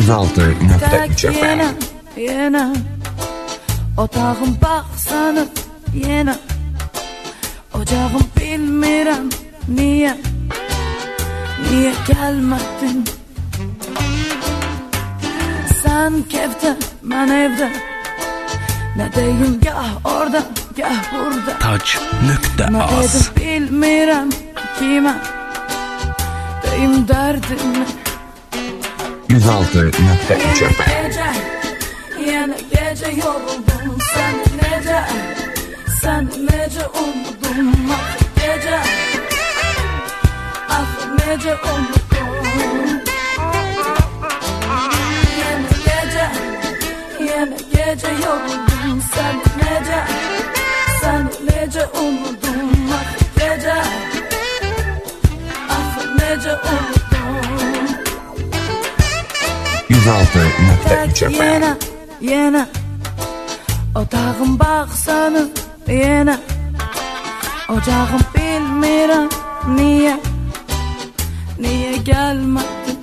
106.3 FM. Yine otağım baksanı yine ocağım bilmirəm niye gelmedin. Sen kevde ben evde, ne deyim gah orada gah burada. Tac.az Ne edim bilmirəm kime deyim derdimi. 106.3 FM. Yine gece yoruldum sen nece umudum ah nece umudum. Yine gece yoruldum sen nece umudum ah nece umudum. 106.3 FM. Yine otağım baksanı yine ocağım bilmirəm niye gelmedin.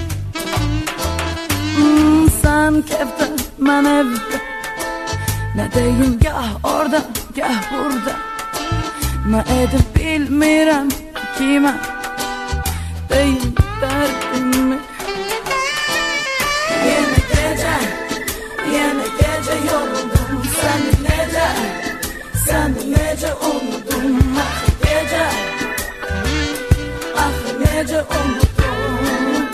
Sen kevde ben evde, ne deyim gah orada gah burada. Ne edim bilmirəm kime deyim derdimi. Yine gece yoruldum sen nece umudum ah nece umudum.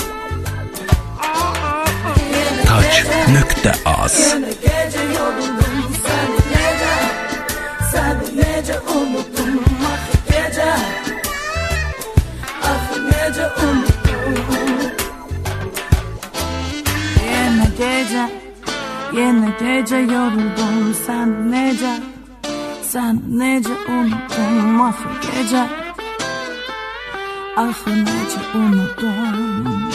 Tac.az Yine gece yoruldum sen nece umudum ah nece umudum. Yine gece yoruldum sen nece unuttum ah nece unuttum.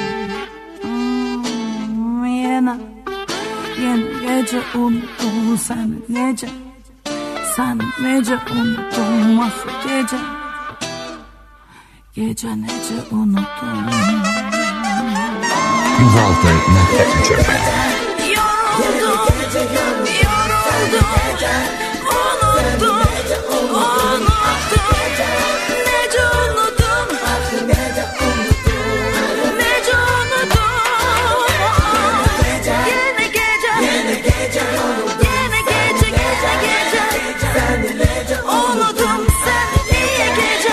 Yine gece unuttum sen nece unuttum ah gece nece unuttum. 106.3 FM. Yoruldum, unuttum, nece unuttum, nece unuttum. Yine gece unuttum sen niye gece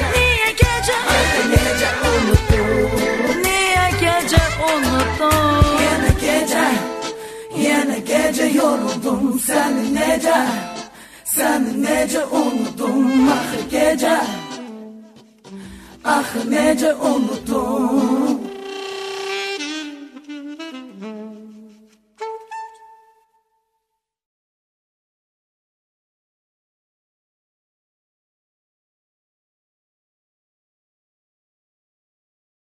unuttum. Yine gece yoruldum sen nece unuttum ah nece unuttum.